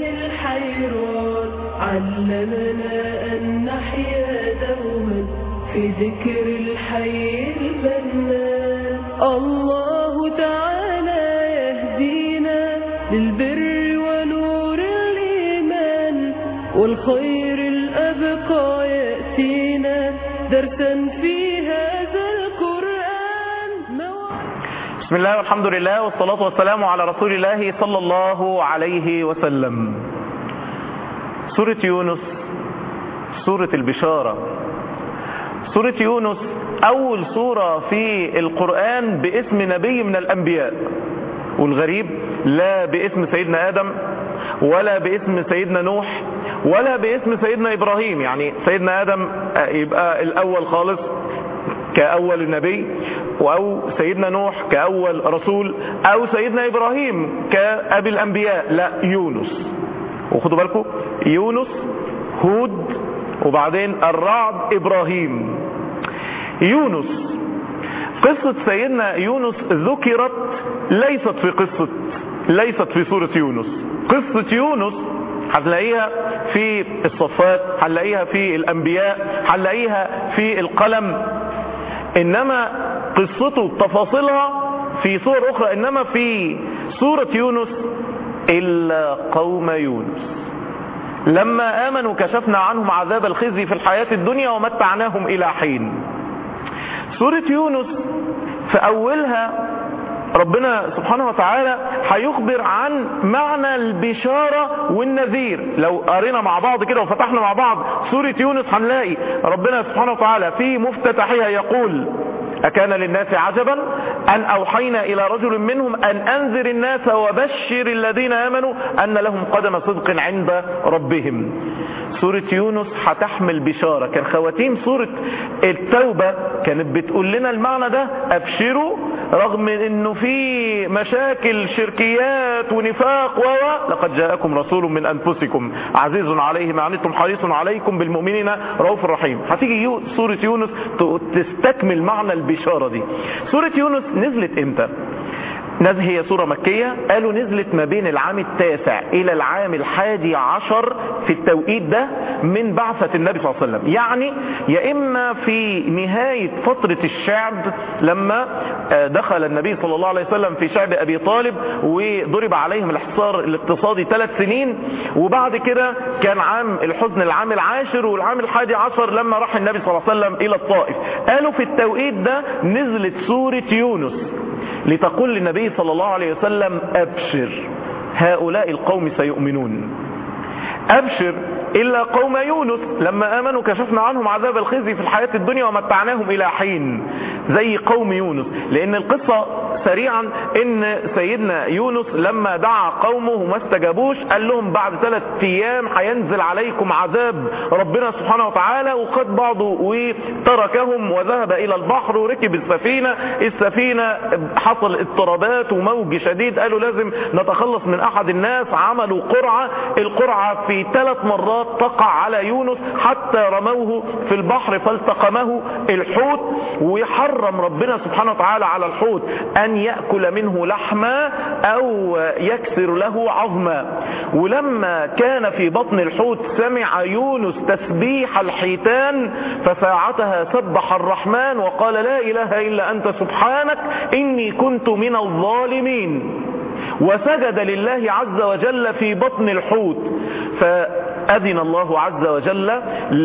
الحيران علمنا أن نحيا دوما في ذكر الحي المنان. الله تعالى يهدينا للبر ونور الإيمان والخير الأبقى يأتينا درسا في هذا القرآن. بسم الله والحمد لله والصلاة والسلام على رسول الله صلى الله عليه وسلم. سورة يونس، سورة البشارة. سورة يونس أول سورة في القرآن باسم نبي من الأنبياء، والغريب لا باسم سيدنا آدم ولا باسم سيدنا نوح ولا باسم سيدنا إبراهيم. يعني سيدنا آدم يبقى الأول خالص كأول نبي، أو سيدنا نوح كأول رسول، أو سيدنا إبراهيم كأبي الأنبياء. لا، يونس. وخدوا بالكم، يونس، هود، وبعدين الرعد، إبراهيم. يونس، قصة سيدنا يونس ذكرت ليست في سورة يونس. قصة يونس هتلاقيها في الصفات، هتلاقيها في الأنبياء، هتلاقيها في القلم، إنما قصته تفاصيلها في سور أخرى. إنما في سورة يونس إلا قوم يونس لما آمنوا كشفنا عنهم عذاب الخزي في الحياة الدنيا ومتعناهم إلى حين. سورة يونس في أولها ربنا سبحانه وتعالى هيخبر عن معنى البشارة والنذير. لو قرينا مع بعض كده وفتحنا مع بعض سورة يونس هنلاقي ربنا سبحانه وتعالى في مفتتحها يقول: أكان للناس عجبا أن أوحينا إلى رجل منهم أن أنذر الناس وبشر الذين آمنوا أن لهم قدم صدق عند ربهم. سورة يونس هتحمل بشارة. كان خواتيم سورة التوبة كانت بتقول لنا المعنى ده: أبشروا رغم انه في مشاكل شركيات ونفاق لقد جاءكم رسول من انفسكم عزيز عليه ما عنتم حريص عليكم بالمؤمنين رؤوف رحيم. هتيجي سورة يونس تستكمل معنى البشارة دي. سورة يونس نزلت امتى؟ هي سورة مكية، قالوا نزلت ما بين العام 9 إلى العام 11 في التوقيت ده من بعثة النبي صلى الله عليه وسلم. يعني يا إما في نهاية فترة الشعب لما دخل النبي صلى الله عليه وسلم في شعب أبي طالب وضرب عليهم الحصار الاقتصادي 3 سنين، وبعد كده كان عام الحزن العام 10 والعام 11 لما راح النبي صلى الله عليه وسلم إلى الطائف. قالوا في التوقيت ده نزلت سورة يونس لتقول للنبي صلى الله عليه وسلم: أبشر هؤلاء القوم سيؤمنون. أبشر إلا قوم يونس لما آمنوا كشفنا عنهم عذاب الخزي في الحياة الدنيا ومتعناهم إلى حين. زي قوم يونس، لأن القصة سريعا إن سيدنا يونس لما دعا قومه وما استجابوش قال لهم بعد 3 أيام هينزل عليكم عذاب ربنا سبحانه وتعالى، وقد بعضوا وتركهم وذهب إلى البحر وركب السفينة حصل اضطرابات وموج شديد، قالوا لازم نتخلص من أحد الناس، عملوا قرعة. القرعة في 3 مرات تقع على يونس حتى رموه في البحر فالتقمه الحوت، ويحرم ربنا سبحانه وتعالى على الحوت أن يأكل منه لحما أو يكسر له عظما. ولما كان في بطن الحوت سمع يونس تسبيح الحيتان فساعتها سبح الرحمن وقال: لا إله إلا أنت سبحانك إني كنت من الظالمين. وسجد لله عز وجل في بطن الحوت، فأذن الله عز وجل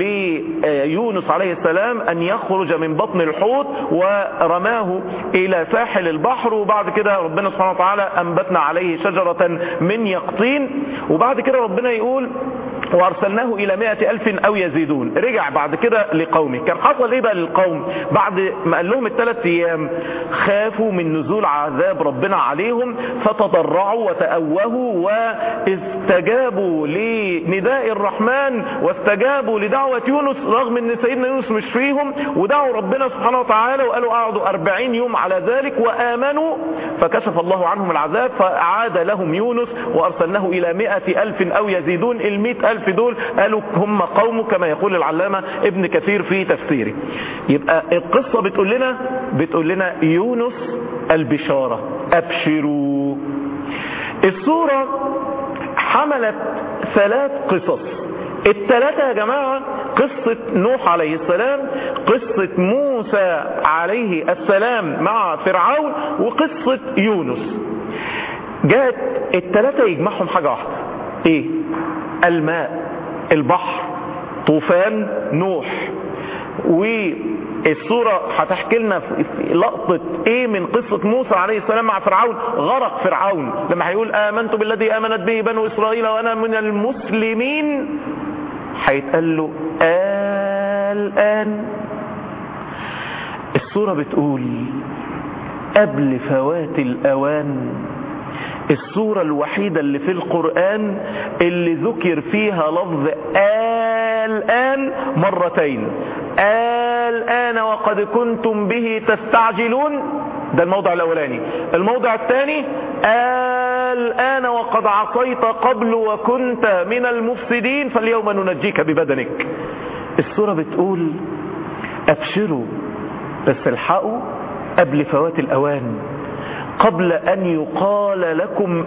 ليونس عليه السلام أن يخرج من بطن الحوت ورماه إلى ساحل البحر. وبعد كده ربنا سبحانه وتعالى أنبتنا عليه شجرة من يقطين. وبعد كده ربنا يقول: وارسلناه الى 100,000 او يزيدون. رجع بعد كده لقومه. كان حصل ايه بقى للقوم بعد ما قال لهم ال3 ايام؟ خافوا من نزول عذاب ربنا عليهم فتضرعوا وتأوهوا واستجابوا لنداء الرحمن واستجابوا لدعوة يونس رغم ان سيدنا يونس مش فيهم، ودعوا ربنا سبحانه وتعالى وقالوا قعدوا 40 يوم على ذلك وآمنوا فكشف الله عنهم العذاب فأعاد لهم يونس وارسلناه الى 100,000 او يزيدون. 100,000 دول قالوا هم قومه كما يقول العلامة ابن كثير في تفسيره. يبقى القصة بتقول لنا يونس البشارة، أبشروا. السورة حملت 3 قصص. ال3 يا جماعة: قصة نوح عليه السلام، قصة موسى عليه السلام مع فرعون، وقصة يونس. جاءت ال3 يجمعهم حاجة واحدة، ايه؟ الماء، البحر، طوفان نوح. والسورة هتحكي لنا لقطة ايه من قصة موسى عليه السلام مع فرعون. غرق فرعون لما هيقول آمنت بالذي آمنت به بنو إسرائيل وأنا من المسلمين، هيتقال له الآن. السورة بتقول قبل فوات الأوان. السورة الوحيدة اللي في القرآن اللي ذكر فيها لفظ الآن مرتين. الآن وقد كنتم به تستعجلون، ده الموضع الأولاني. الموضع الثاني الآن وقد عصيت قبل وكنت من المفسدين فاليوم ننجيك ببدنك. السورة بتقول أبشروا، بس الحقوا قبل فوات الأوان، قبل أن يقال لكم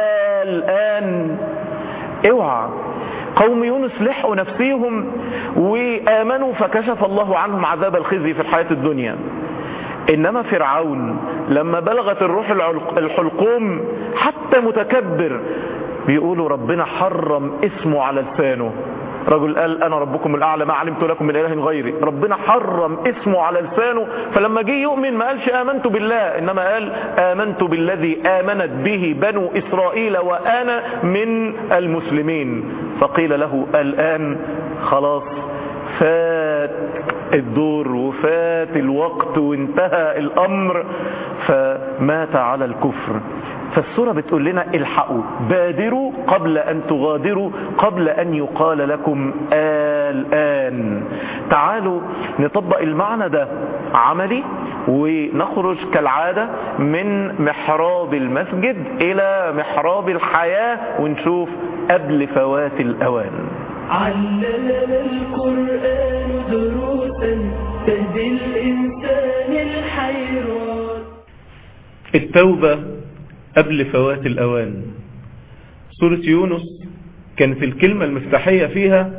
الآن. اوعى. قوم يونس لحقوا نفسيهم وآمنوا فكشف الله عنهم عذاب الخزي في الحياة الدنيا. إنما فرعون لما بلغت الروح الحلقوم، حتى متكبر، بيقولوا ربنا حرم اسمه على لسانه. رجل قال أنا ربكم الأعلى ما علمت لكم من إله غيري. ربنا حرم اسمه على لسانه، فلما جه يؤمن ما قالش آمنت بالله، إنما قال آمنت بالذي آمنت به بنو إسرائيل وأنا من المسلمين. فقيل له الآن خلاص فات الدور وفات الوقت وانتهى الأمر، فمات على الكفر. فالسورة بتقول لنا الحقوا، بادروا قبل أن تغادروا، قبل أن يقال لكم الآن. تعالوا نطبق المعنى ده عملي، ونخرج كالعادة من محراب المسجد إلى محراب الحياة، ونشوف قبل فوات الأوان. علمنا القرآن دروسا تهدي الإنسان الحيران. التوبة قبل فوات الأوان. سورة يونس كانت الكلمة المفتاحية فيها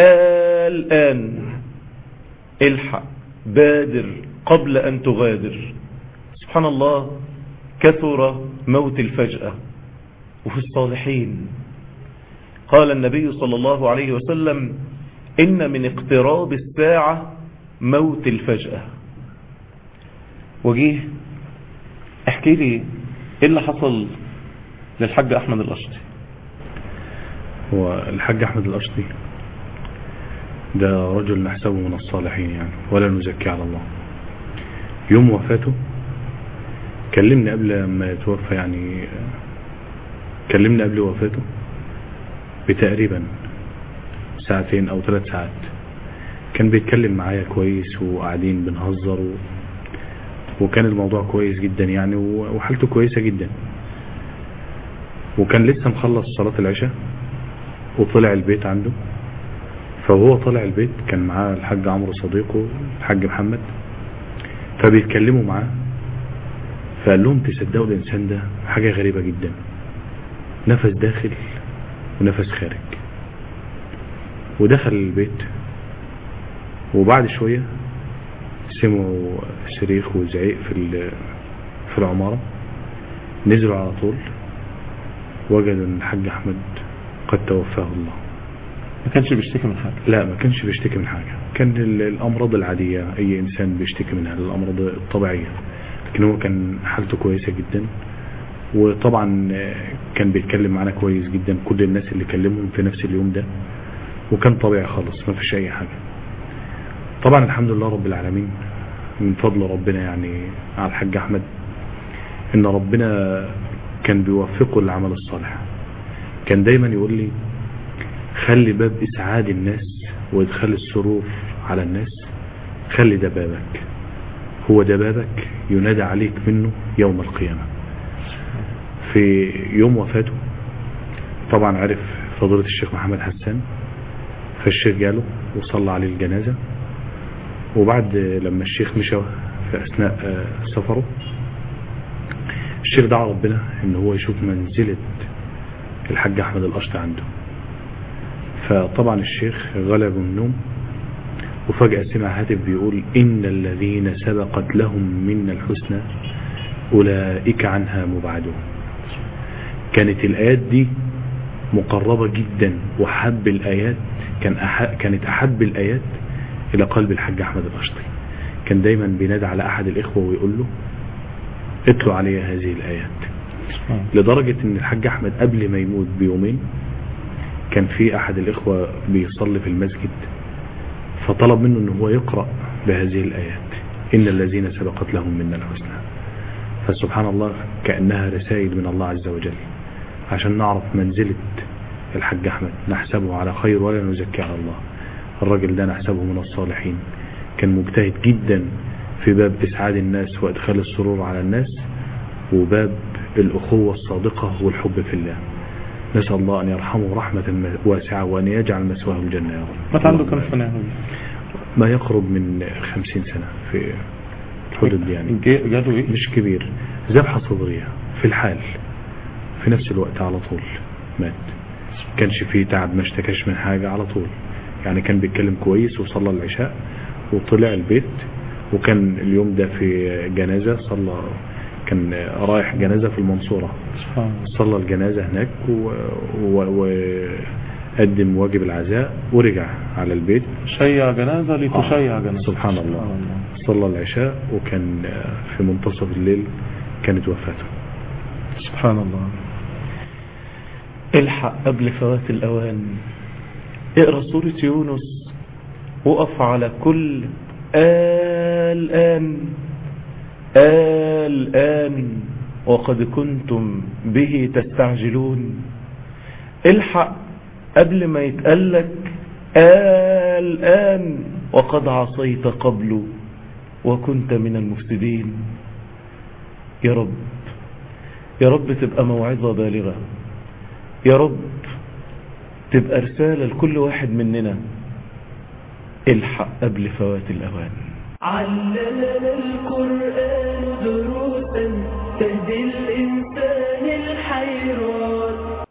الآن. الحق، بادر قبل أن تغادر. سبحان الله، كثر موت الفجأة. وفي الصالحين قال النبي صلى الله عليه وسلم إن من اقتراب الساعة موت الفجأة. وجيه احكي لي ايه اللي حصل للحاج احمد الاشطي. والحاج احمد الاشطي ده رجل نحسبه من الصالحين يعني، ولا نزكي على الله. يوم وفاته كلمني قبل ما يتوفى، يعني كلمني قبل وفاته بتقريبا 2 أو 3 ساعات. كان بيتكلم معايا كويس وقاعدين بنهزر وكان الموضوع كويس جدا يعني، وحالته كويسة جدا. وكان لسه مخلص صلاة العشاء وطلع البيت عنده. فهو طلع البيت كان معاه الحاج عمرو صديقه الحاج محمد، فبيتكلموا معاه. فقال لهم تصدقوا الإنسان ده حاجة غريبة جدا، نفس داخل ونفس خارج. ودخل البيت، وبعد شوية سمعوا صريخ وزعيق في العمارة. نزلوا على طول، وجدوا ان الحاج احمد قد توفاه الله. ما كانش بيشتكي من حاجة؟ لا، ما كانش بيشتكي من حاجة. كان الامراض العادية اي انسان بيشتكي منها، الامراض الطبيعية، لكن هو كان حالته كويسة جدا. وطبعا كان بيتكلم معنا كويس جدا، كل الناس اللي كلمهم في نفس اليوم ده، وكان طبيعي خالص، ما فيش اي حاجة. طبعا الحمد لله رب العالمين، من فضل ربنا يعني على الحاج احمد، ان ربنا كان بيوفقه للعمل الصالح. كان دايما يقول لي خلي باب اسعاد الناس وادخال السرور على الناس، خلي ده بابك، هو ده بابك ينادى عليك منه يوم القيامة. في يوم وفاته طبعا عرف فضيلة الشيخ محمد حسان، فالشيخ جاله وصلى عليه الجنازة. وبعد لما الشيخ مشى في أثناء سفره، الشيخ دعا ربنا ان هو يشوف منزلة الحاج أحمد الأشطي عنده. فطبعا الشيخ غلب النوم، وفجأة سمع هاتف بيقول إن الذين سبقت لهم منا الحسنى أولئك عنها مبعدون. كانت الآيات دي مقربة جدا، وحب الآيات كانت أحب الآيات إلى قلب الحاج أحمد الأشطي. كان دايما بينادى على أحد الإخوة ويقول له اتلوا علي هذه الآيات. لدرجة إن الحاج أحمد قبل ما يموت بيومين كان في أحد الإخوة بيصلي في المسجد، فطلب منه إنه هو يقرأ بهذه الآيات إن الذين سبقت لهم منا الحسنى. فسبحان الله كأنها رسائل من الله عز وجل عشان نعرف منزلة الحاج أحمد. نحسبه على خير ولا نزكي على الله. الرجل ده نحسبه من الصالحين، كان مجتهد جدا في باب إسعاد الناس وإدخال السرور على الناس، وباب الأخوة الصادقة والحب في الله. نسأل الله أن يرحمه رحمة واسعة وأن يجعل مسواه الجنة يا رب. مات عنده كم سنة؟ ما يقرب من 50 سنة في الحدود دي يعني. جاله إيه؟ مش كبير، ذبحة صدرية في الحال، في نفس الوقت على طول مات. كانش فيه تعب، ما اشتكاش من حاجة، على طول يعني. كان بيتكلم كويس وصلى العشاء وطلع البيت، وكان اليوم ده في جنازة صلى، كان رايح جنازة في المنصورة، صلى الجنازة هناك وقدم واجب العزاء ورجع على البيت. شيع جنازة لتشيع جنازة. سبحان الله. صلى العشاء وكان في منتصف الليل كانت وفاته. سبحان الله. الحق قبل فوات الأوان. اقرأ سورة يونس، وقف على كل الآن وقد كنتم به تستعجلون. الحق قبل ما يتقلك الآن وقد عصيت قبل وكنت من المفسدين. يا رب، يا رب تبقى موعظة بالغة، يا رب تبقى رسالة لكل واحد مننا. الحق قبل فوات الأوان. علمنا القرآن دروسا تهدي الإنسان الحيران.